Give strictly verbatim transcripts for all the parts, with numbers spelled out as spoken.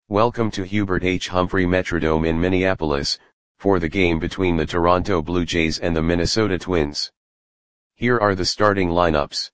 Welcome to Hubert H. Humphrey Metrodome in Minneapolis, for the game between the Toronto Blue Jays and the Minnesota Twins. Here are the starting lineups.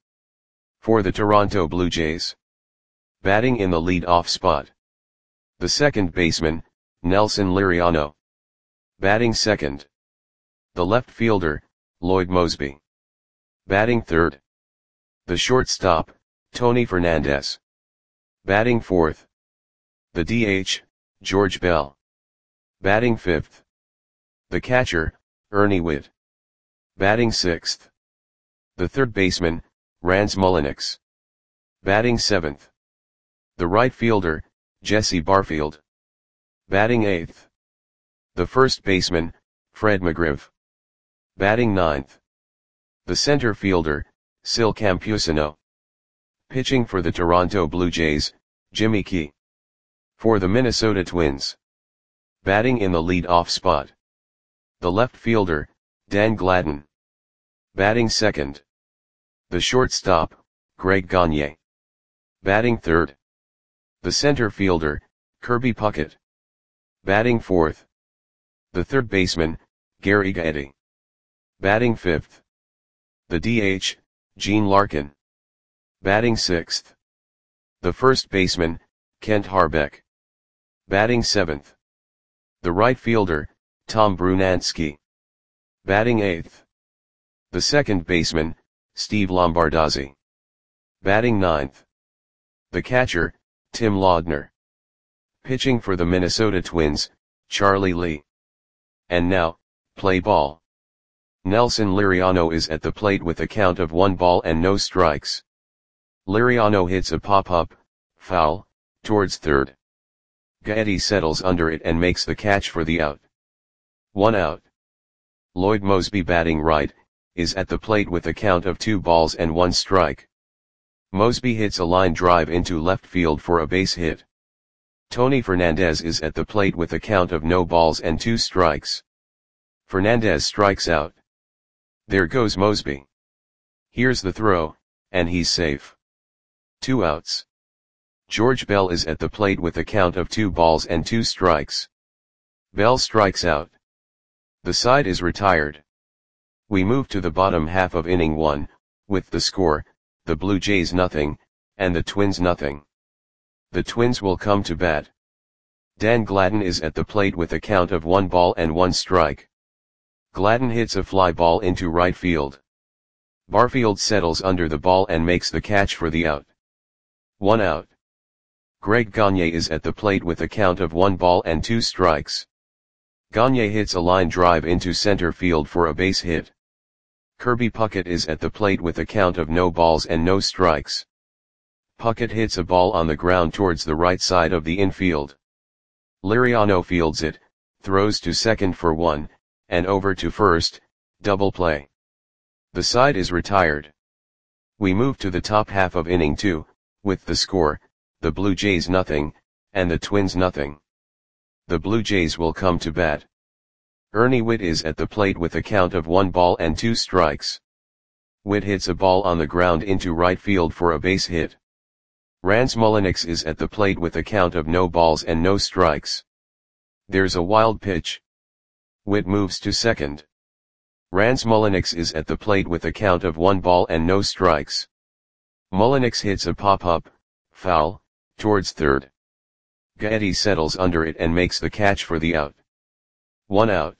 For the Toronto Blue Jays. Batting in the lead-off spot. The second baseman, Nelson Liriano. Batting second. The left fielder, Lloyd Moseby. Batting third. The shortstop, Tony Fernandez. Batting fourth. The D H, George Bell. Batting fifth. The catcher, Ernie Whitt. Batting sixth. The third baseman, Rans Mulliniks. Batting seventh. The right fielder, Jesse Barfield. Batting eighth. The first baseman, Fred McGriff. Batting ninth. The center fielder, Sil Campusano. Pitching for the Toronto Blue Jays, Jimmy Key. For the Minnesota Twins. Batting in the lead-off spot. The left fielder, Dan Gladden. Batting second. The shortstop, Greg Gagne. Batting third. The center fielder, Kirby Puckett. Batting fourth. The third baseman, Gary Gaetti. Batting fifth. The D H, Gene Larkin. Batting sixth. The first baseman, Kent Harbeck. Batting seventh. The right fielder, Tom Brunansky. Batting eighth. The second baseman, Steve Lombardozzi. Batting ninth. The catcher, Tim Laudner. Pitching for the Minnesota Twins, Charlie Lee. And now, play ball. Nelson Liriano is at the plate with a count of one ball and no strikes. Liriano hits a pop-up, foul, towards third. Gaetti settles under it and makes the catch for the out. One out. Lloyd Moseby, batting right, is at the plate with a count of two balls and one strike. Moseby hits a line drive into left field for a base hit. Tony Fernandez is at the plate with a count of no balls and two strikes. Fernandez strikes out. There goes Moseby. Here's the throw, and he's safe. Two outs. George Bell is at the plate with a count of two balls and two strikes. Bell strikes out. The side is retired. We move to the bottom half of inning one, with the score, the Blue Jays nothing, and the Twins nothing. The Twins will come to bat. Dan Gladden is at the plate with a count of one ball and one strike. Gladden hits a fly ball into right field. Barfield settles under the ball and makes the catch for the out. One out. Greg Gagne is at the plate with a count of one ball and two strikes. Gagne hits a line drive into center field for a base hit. Kirby Puckett is at the plate with a count of no balls and no strikes. Puckett hits a ball on the ground towards the right side of the infield. Liriano fields it, throws to second for one, and over to first, double play. The side is retired. We move to the top half of inning two, with the score, the Blue Jays nothing, and the Twins nothing. The Blue Jays will come to bat. Ernie Whitt is at the plate with a count of one ball and two strikes. Whitt hits a ball on the ground into right field for a base hit. Rans Mulliniks is at the plate with a count of no balls and no strikes. There's a wild pitch. Whitt moves to second. Rans Mulliniks is at the plate with a count of one ball and no strikes. Mulliniks hits a pop-up, foul, towards third. Gaetti settles under it and makes the catch for the out. One out.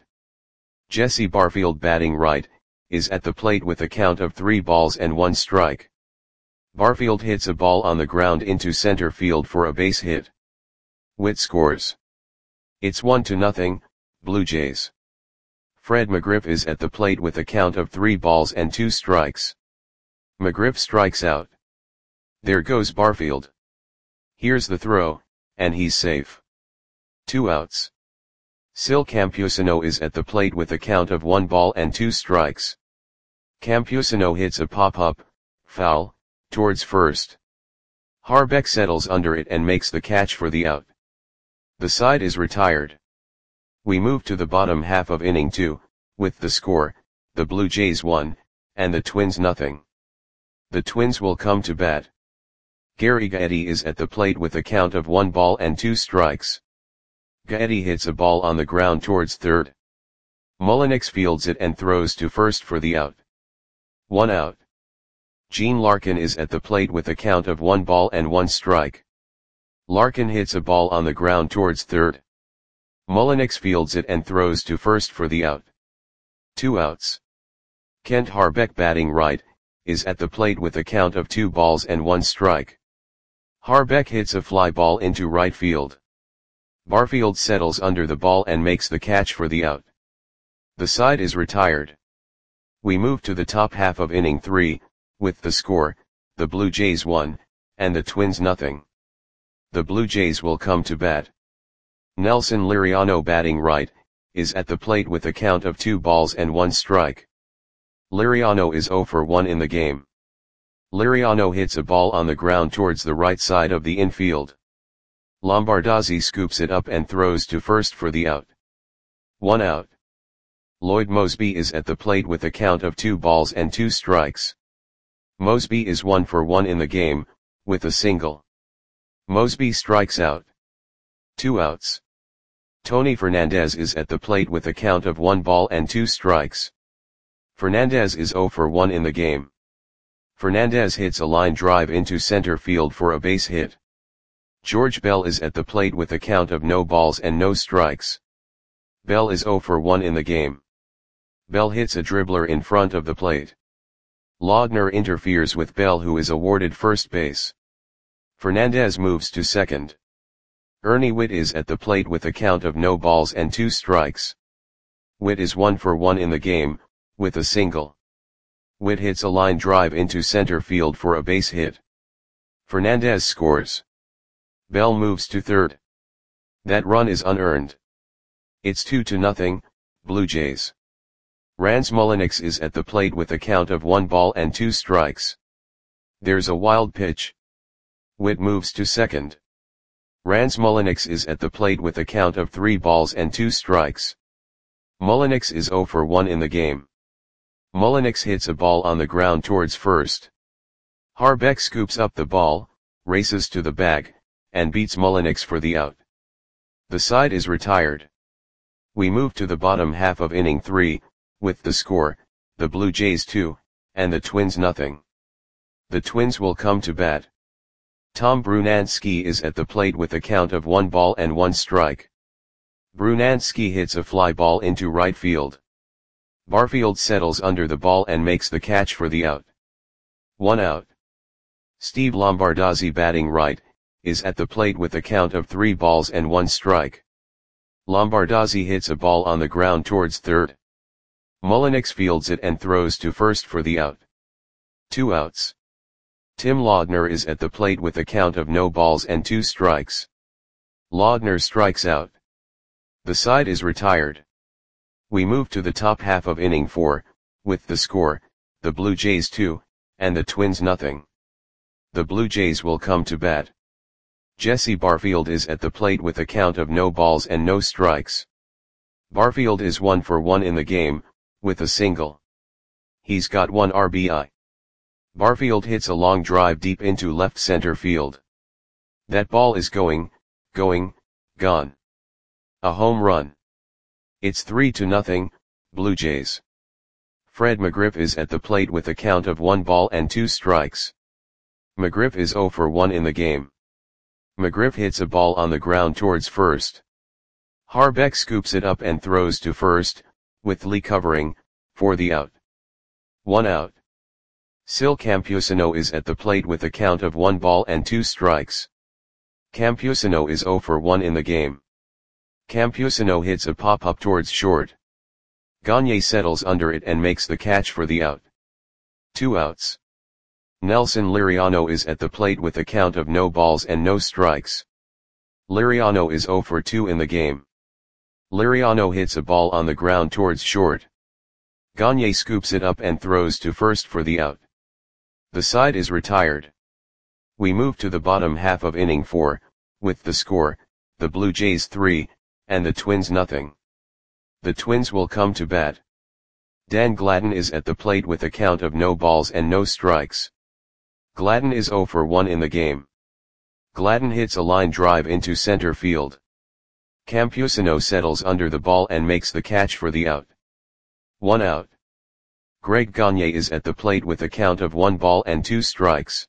Jesse Barfield, batting right, is at the plate with a count of three balls and one strike. Barfield hits a ball on the ground into center field for a base hit. Whitt scores. It's one to nothing, Blue Jays. Fred McGriff is at the plate with a count of three balls and two strikes. McGriff strikes out. There goes Barfield. Here's the throw, and he's safe. Two outs. Sil Campusano is at the plate with a count of one ball and two strikes. Campusano hits a pop-up, foul, towards first. Harbeck settles under it and makes the catch for the out. The side is retired. We move to the bottom half of inning two, with the score, the Blue Jays one, and the Twins nothing. The Twins will come to bat. Gary Gaetti is at the plate with a count of one ball and two strikes. Gaetti hits a ball on the ground towards third. Mullinix fields it and throws to first for the out. One out. Gene Larkin is at the plate with a count of one ball and one strike. Larkin hits a ball on the ground towards third. Mullinix fields it and throws to first for the out. Two outs. Kent Harbeck, batting right, is at the plate with a count of two balls and one strike. Harbeck hits a fly ball into right field. Barfield settles under the ball and makes the catch for the out. The side is retired. We move to the top half of inning three, with the score, the Blue Jays one, and the Twins nothing. The Blue Jays will come to bat. Nelson Liriano, batting right, is at the plate with a count of two balls and one strike. Liriano is zero for one in the game. Liriano hits a ball on the ground towards the right side of the infield. Lombardozzi scoops it up and throws to first for the out. One out. Lloyd Moseby is at the plate with a count of two balls and two strikes. Moseby is one for one in the game, with a single. Moseby strikes out. Two outs. Tony Fernandez is at the plate with a count of one ball and two strikes. Fernandez is zero for one in the game. Fernandez hits a line drive into center field for a base hit. George Bell is at the plate with a count of no balls and no strikes. Bell is zero for one in the game. Bell hits a dribbler in front of the plate. Laudner interferes with Bell, who is awarded first base. Fernandez moves to second. Ernie Whitt is at the plate with a count of no balls and two strikes. Whitt is one for one in the game, with a single. Whitt hits a line drive into center field for a base hit. Fernandez scores. Bell moves to third. That run is unearned. It's two to nothing, Blue Jays. Rans Mullinix is at the plate with a count of one ball and two strikes. There's a wild pitch. Whitt moves to second. Rans Mullinix is at the plate with a count of three balls and two strikes. Mullinix is zero for one in the game. Mullinix hits a ball on the ground towards first. Harbeck scoops up the ball, races to the bag, and beats Mullinix for the out. The side is retired. We move to the bottom half of inning three, with the score, the Blue Jays two, and the Twins nothing. The Twins will come to bat. Tom Brunansky is at the plate with a count of one ball and one strike. Brunansky hits a fly ball into right field. Barfield settles under the ball and makes the catch for the out. One out. Steve Lombardozzi, batting right, is at the plate with a count of three balls and one strike. Lombardozzi hits a ball on the ground towards third. Mullinix fields it and throws to first for the out. Two outs. Tim Laudner is at the plate with a count of no balls and two strikes. Laudner strikes out. The side is retired. We move to the top half of inning four, with the score, the Blue Jays two, and the Twins nothing. The Blue Jays will come to bat. Jesse Barfield is at the plate with a count of no balls and no strikes. Barfield is one for one in the game, with a single. He's got one R B I. Barfield hits a long drive deep into left center field. That ball is going, going, gone. A home run. It's three to nothing, Blue Jays. Fred McGriff is at the plate with a count of one ball and two strikes. McGriff is zero for one in the game. McGriff hits a ball on the ground towards first. Harbeck scoops it up and throws to first, with Lee covering, for the out. One out. Sil Campusano is at the plate with a count of one ball and two strikes. Campusano is zero for one in the game. Campusano hits a pop-up towards short. Gagne settles under it and makes the catch for the out. Two outs. Nelson Liriano is at the plate with a count of no balls and no strikes. Liriano is zero for two in the game. Liriano hits a ball on the ground towards short. Gagne scoops it up and throws to first for the out. The side is retired. We move to the bottom half of inning four, with the score, the Blue Jays three, and the Twins nothing. The Twins will come to bat. Dan Gladden is at the plate with a count of no balls and no strikes. Gladden is zero for one in the game. Gladden hits a line drive into center field. Campusano settles under the ball and makes the catch for the out. One out. Greg Gagne is at the plate with a count of one ball and two strikes.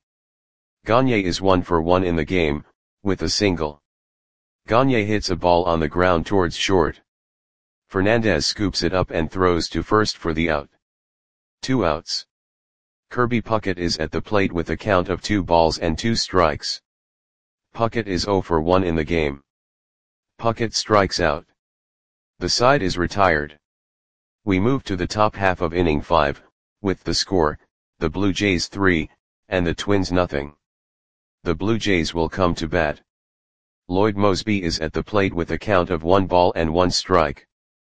Gagne is one for one in the game, with a single. Gagne hits a ball on the ground towards short. Fernandez scoops it up and throws to first for the out. Two outs. Kirby Puckett is at the plate with a count of two balls and two strikes. Puckett is zero for one in the game. Puckett strikes out. The side is retired. We move to the top half of inning five, with the score, the Blue Jays three, and the Twins nothing. The Blue Jays will come to bat. Lloyd Moseby is at the plate with a count of one ball and one strike.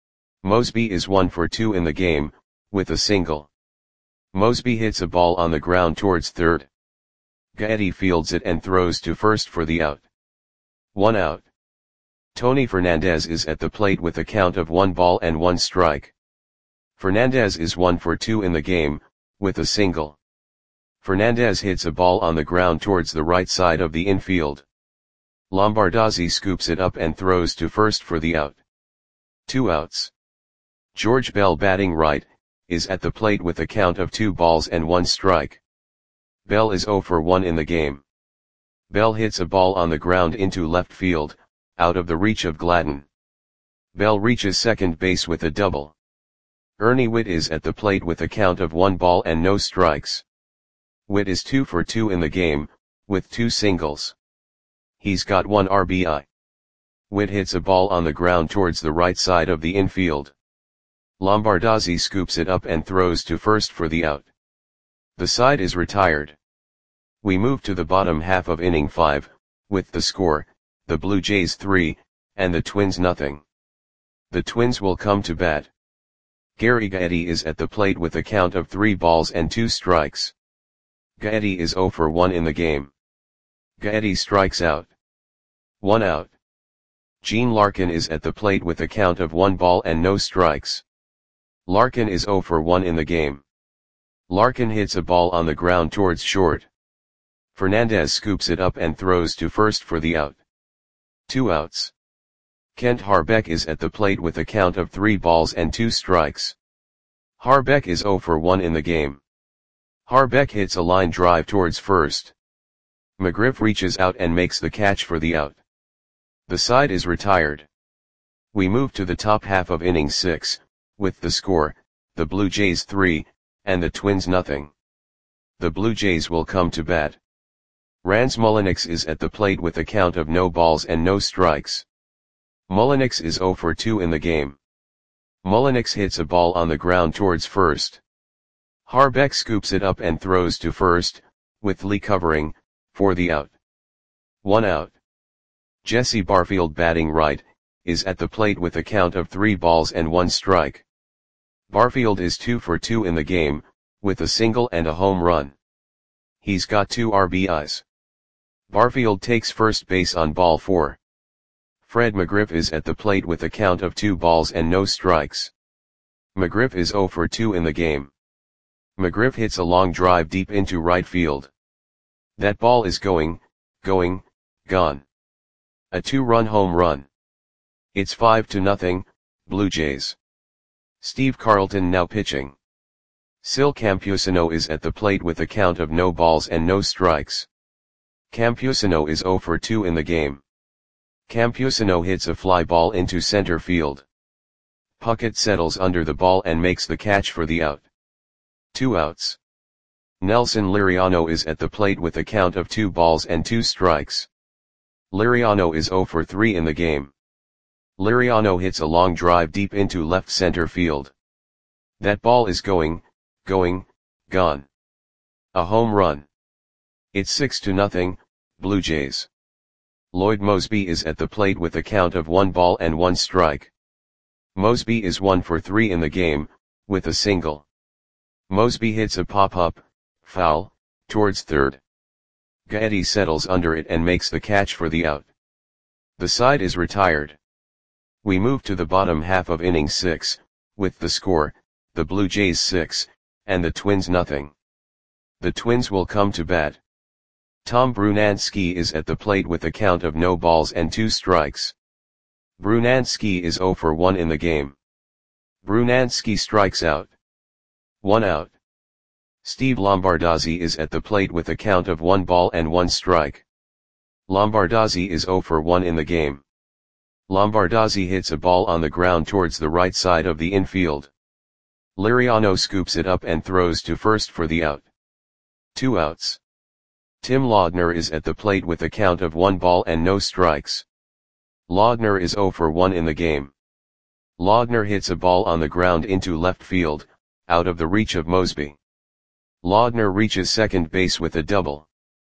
Moseby is one for two in the game, with a single. Moseby hits a ball on the ground towards third. Gaetti fields it and throws to first for the out. One out. Tony Fernandez is at the plate with a count of one ball and one strike. Fernandez is one for two in the game, with a single. Fernandez hits a ball on the ground towards the right side of the infield. Lombardozzi scoops it up and throws to first for the out. Two outs. George Bell, batting right, is at the plate with a count of two balls and one strike. Bell is zero for one in the game. Bell hits a ball on the ground into left field, out of the reach of Gladden. Bell reaches second base with a double. Ernie Whitt is at the plate with a count of one ball and no strikes. Whitt is two for two in the game, with two singles. He's got one R B I. Whitt hits a ball on the ground towards the right side of the infield. Lombardozzi scoops it up and throws to first for the out. The side is retired. We move to the bottom half of inning five, with the score, the Blue Jays three, and the Twins nothing. The Twins will come to bat. Gary Gaetti is at the plate with a count of three balls and two strikes. Gaetti is zero for one in the game. Gaetti strikes out. One out. Gene Larkin is at the plate with a count of one ball and no strikes. Larkin is zero for one in the game. Larkin hits a ball on the ground towards short. Fernandez scoops it up and throws to first for the out. Two outs. Kent Harbeck is at the plate with a count of three balls and two strikes. Harbeck is zero for one in the game. Harbeck hits a line drive towards first. McGriff reaches out and makes the catch for the out. The side is retired. We move to the top half of inning six, with the score, the Blue Jays three, and the Twins nothing. The Blue Jays will come to bat. Rans Mulliniks is at the plate with a count of no balls and no strikes. Mulliniks is zero for two in the game. Mulliniks hits a ball on the ground towards first. Harbeck scoops it up and throws to first, with Lee covering, for the out. One out. Jesse Barfield, batting right, is at the plate with a count of three balls and one strike. Barfield is two for two in the game, with a single and a home run. He's got two R B Is. Barfield takes first base on ball four. Fred McGriff is at the plate with a count of two balls and no strikes. McGriff is zero for two in the game. McGriff hits a long drive deep into right field. That ball is going, going, gone. A two-run home run. It's five to nothing, Blue Jays. Steve Carlton now pitching. Sil Campusano is at the plate with a count of no balls and no strikes. Campusano is zero for two in the game. Campusano hits a fly ball into center field. Puckett settles under the ball and makes the catch for the out. Two outs. Nelson Liriano is at the plate with a count of two balls and two strikes. Liriano is zero for three in the game. Liriano hits a long drive deep into left center field. That ball is going, going, gone. A home run. It's six to nothing, Blue Jays. Lloyd Moseby is at the plate with a count of one ball and one strike. Moseby is one for three in the game, with a single. Moseby hits a pop-up, foul, towards third. Gaetti settles under it and makes the catch for the out. The side is retired. We move to the bottom half of inning six, with the score, the Blue Jays six, and the Twins nothing. The Twins will come to bat. Tom Brunansky is at the plate with a count of no balls and two strikes. Brunansky is zero for one in the game. Brunansky strikes out. One out. Steve Lombardozzi is at the plate with a count of one ball and one strike. Lombardozzi is zero for one in the game. Lombardozzi hits a ball on the ground towards the right side of the infield. Liriano scoops it up and throws to first for the out. Two outs. Tim Laudner is at the plate with a count of one ball and no strikes. Laudner is zero for one in the game. Laudner hits a ball on the ground into left field, out of the reach of Mosby. Laudner reaches second base with a double.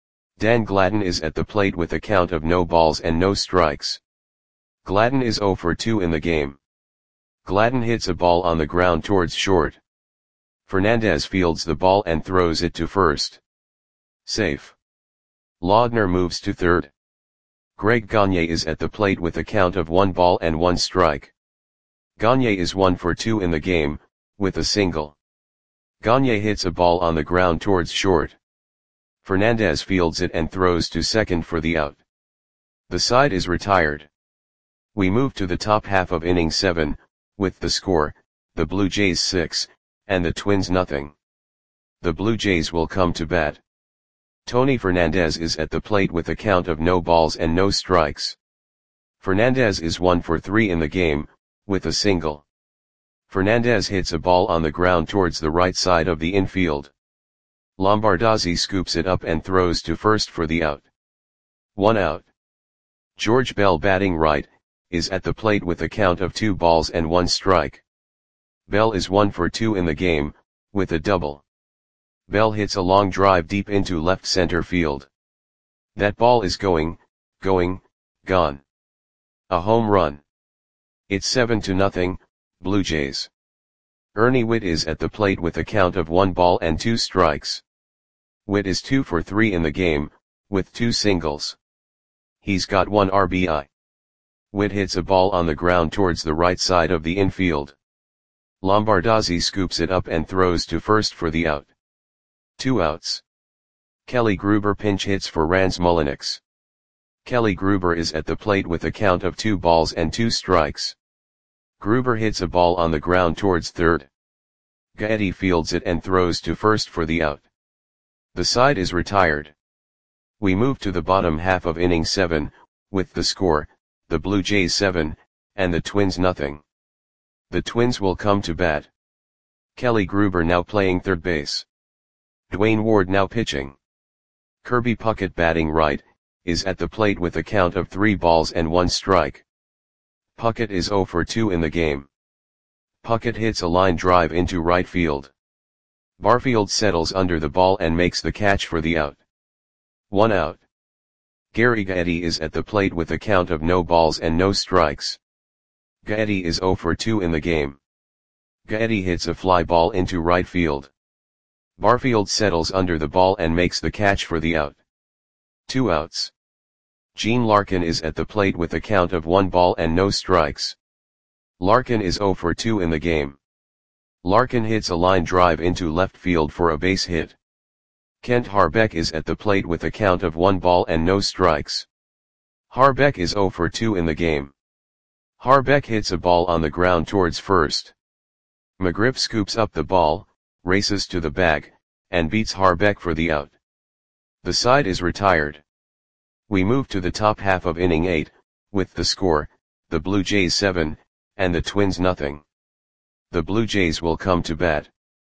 Dan Gladden is at the plate with a count of no balls and no strikes. Gladden is zero for two in the game. Gladden hits a ball on the ground towards short. Fernandez fields the ball and throws it to first. Safe. Laudner moves to third. Greg Gagne is at the plate with a count of one ball and one strike. Gagne is one for two in the game, with a single. Gagne hits a ball on the ground towards short. Fernandez fields it and throws to second for the out. The side is retired. We move to the top half of inning seven, with the score, the Blue Jays six, and the Twins nothing. The Blue Jays will come to bat. Tony Fernandez is at the plate with a count of no balls and no strikes. Fernandez is one for three in the game, with a single. Fernandez hits a ball on the ground towards the right side of the infield. Lombardozzi scoops it up and throws to first for the out. One out. George Bell, batting right, is at the plate with a count of two balls and one strike. Bell is one for two in the game, with a double. Bell hits a long drive deep into left center field. That ball is going, going, gone. A home run. It's seven to nothing, Blue Jays. Ernie Whitt is at the plate with a count of one ball and two strikes. Whitt is two for three in the game, with two singles. He's got one R B I. Whitt hits a ball on the ground towards the right side of the infield. Lombardozzi scoops it up and throws to first for the out. Two outs. Kelly Gruber pinch hits for Rans Mulliniks. Kelly Gruber is at the plate with a count of two balls and two strikes. Gruber hits a ball on the ground towards third. Gaetti fields it and throws to first for the out. The side is retired. We move to the bottom half of inning seven, with the score, the Blue Jays seven, and the Twins nothing. The Twins will come to bat. Kelly Gruber now playing third base. Dwayne Ward now pitching. Kirby Puckett, batting right, is at the plate with a count of three balls and one strike. Puckett is zero for two in the game. Puckett hits a line drive into right field. Barfield settles under the ball and makes the catch for the out. One out. Gary Gaetti is at the plate with a count of no balls and no strikes. Gaetti is zero for two in the game. Gaetti hits a fly ball into right field. Barfield settles under the ball and makes the catch for the out. Two outs. Gene Larkin is at the plate with a count of one ball and no strikes. Larkin is zero for two in the game. Larkin hits a line drive into left field for a base hit. Kent Harbeck is at the plate with a count of one ball and no strikes. Harbeck is zero for two in the game. Harbeck hits a ball on the ground towards first. McGriff scoops up the ball, races to the bag, and beats Harbeck for the out. The side is retired. We move to the top half of inning eight, with the score, the Blue Jays seven, and the Twins nothing. The Blue Jays will come to bat.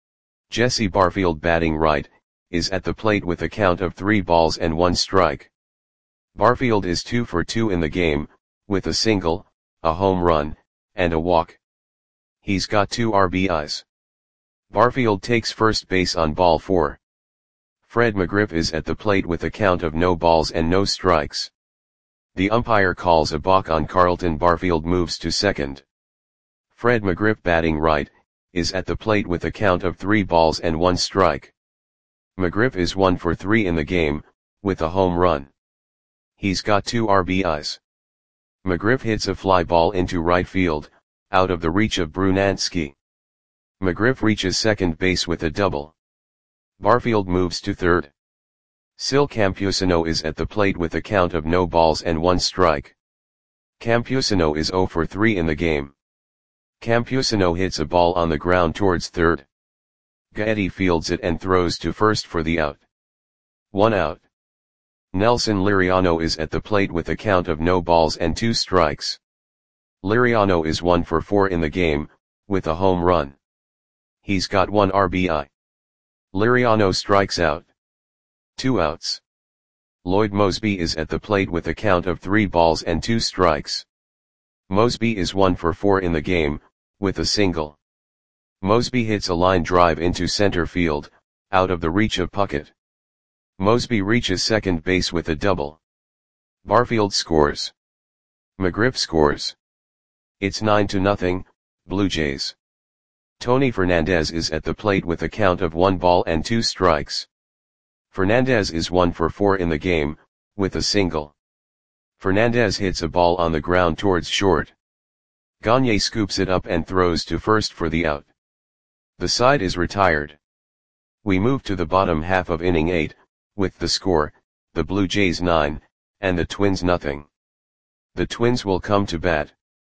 Jesse Barfield, batting right, is at the plate with a count of three balls and one strike. Barfield is two for two in the game, with a single, a home run, and a walk. He's got two R B Is. Barfield takes first base on ball four. Fred McGriff is at the plate with a count of no balls and no strikes. The umpire calls a balk on Carlton. Barfield moves to second. Fred McGriff, batting right, is at the plate with a count of three balls and one strike. McGriff is one for three in the game, with a home run. He's got two R B Is. McGriff hits a fly ball into right field, out of the reach of Brunansky. McGriff reaches second base with a double. Barfield moves to third. Sil Campusano is at the plate with a count of no balls and one strike. Campusano is zero for three in the game. Campusano hits a ball on the ground towards third. Gaetti fields it and throws to first for the out. One out. Nelson Liriano is at the plate with a count of no balls and two strikes. Liriano is one for four in the game, with a home run. He's got one R B I. Liriano strikes out. Two outs. Lloyd Moseby is at the plate with a count of three balls and two strikes. Moseby is one for four in the game, with a single. Moseby hits a line drive into center field, out of the reach of Puckett. Moseby reaches second base with a double. Barfield scores. McGriff scores. It's nine to nothing, Blue Jays. Tony Fernandez is at the plate with a count of one ball and two strikes. Fernandez is one for four in the game, with a single. Fernandez hits a ball on the ground towards short. Gagne scoops it up and throws to first for the out. The side is retired. We move to the bottom half of inning eight, with the score, the Blue Jays nine, and the Twins nothing. The Twins will come to bat.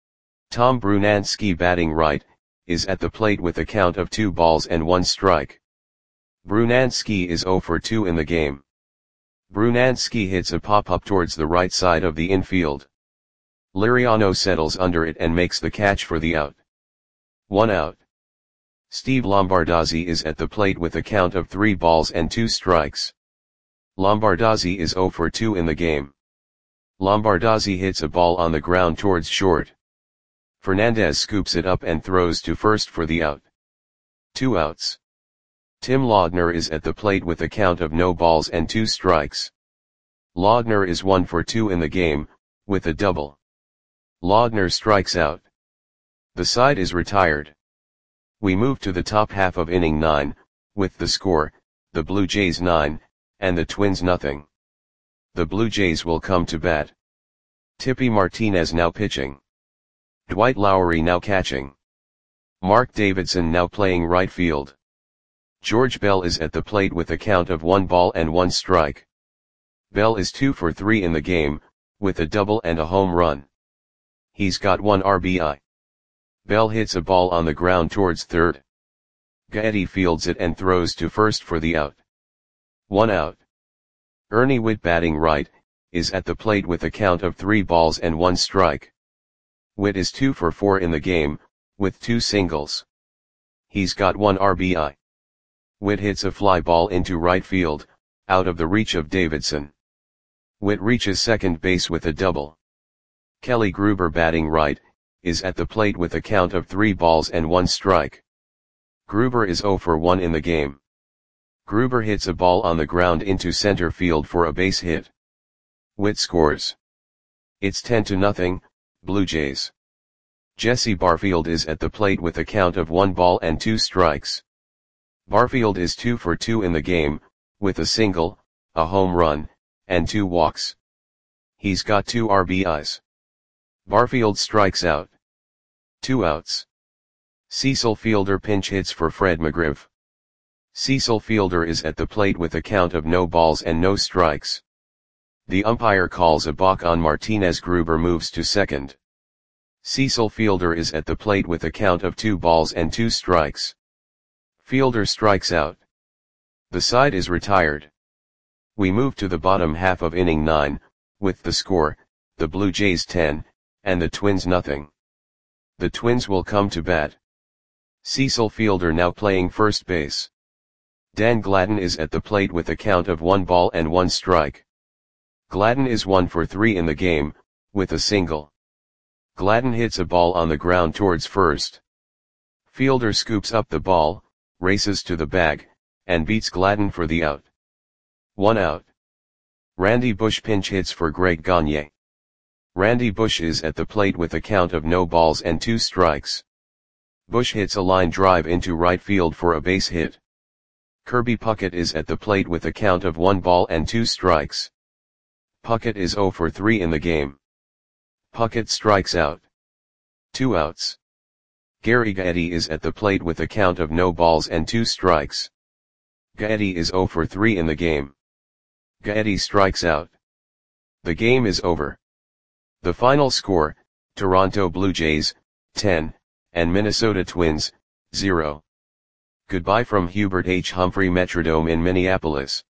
Tom Brunansky, batting right, is at the plate with a count of two balls and one strike. Brunansky is zero for two in the game. Brunansky hits a pop-up towards the right side of the infield. Liriano settles under it and makes the catch for the out. One out. Steve Lombardozzi is at the plate with a count of three balls and two strikes. Lombardozzi is zero for two in the game. Lombardozzi hits a ball on the ground towards short. Fernandez scoops it up and throws to first for the out. Two outs. Tim Laudner is at the plate with a count of no balls and two strikes. Laudner is one for two in the game, with a double. Laudner strikes out. The side is retired. We move to the top half of inning nine, with the score, the Blue Jays nine, and the Twins nothing. The Blue Jays will come to bat. Tippy Martinez now pitching. Dwight Lowery now catching. Mark Davidson now playing right field. George Bell is at the plate with a count of one ball and one strike. Bell is two for three in the game, with a double and a home run. He's got one R B I. Bell hits a ball on the ground towards third. Gaetti fields it and throws to first for the out. One out. Ernie Whitt, batting right, is at the plate with a count of three balls and one strike. Whitt is two for four in the game, with two singles. He's got one R B I. Whitt hits a fly ball into right field, out of the reach of Davidson. Whitt reaches second base with a double. Kelly Gruber, batting right, is at the plate with a count of three balls and one strike. Gruber is zero for one in the game. Gruber hits a ball on the ground into center field for a base hit. Whitt scores. It's ten to nothing, Blue Jays. Jesse Barfield is at the plate with a count of one ball and two strikes. Barfield is two for two in the game, with a single, a home run, and two walks. He's got two R B Is. Barfield strikes out. Two outs. Cecil Fielder pinch hits for Fred McGriff. Cecil Fielder is at the plate with a count of no balls and no strikes. The umpire calls a balk on Martinez. Gruber moves to second. Cecil Fielder is at the plate with a count of two balls and two strikes. Fielder strikes out. The side is retired. We move to the bottom half of inning nine, with the score, the Blue Jays ten, and the Twins nothing. The Twins will come to bat. Cecil Fielder now playing first base. Dan Gladden is at the plate with a count of one ball and one strike. Gladden is one for three in the game, with a single. Gladden hits a ball on the ground towards first. Fielder scoops up the ball, races to the bag, and beats Gladden for the out. One out. Randy Bush pinch hits for Greg Gagne. Randy Bush is at the plate with a count of no balls and two strikes. Bush hits a line drive into right field for a base hit. Kirby Puckett is at the plate with a count of one ball and two strikes. Puckett is zero for three in the game. Puckett strikes out. Two outs. Gary Gaetti is at the plate with a count of no balls and two strikes. Gaetti is zero for three in the game. Gaetti strikes out. The game is over. The final score, Toronto Blue Jays, ten, and Minnesota Twins, zero. Goodbye from Hubert H. Humphrey Metrodome in Minneapolis.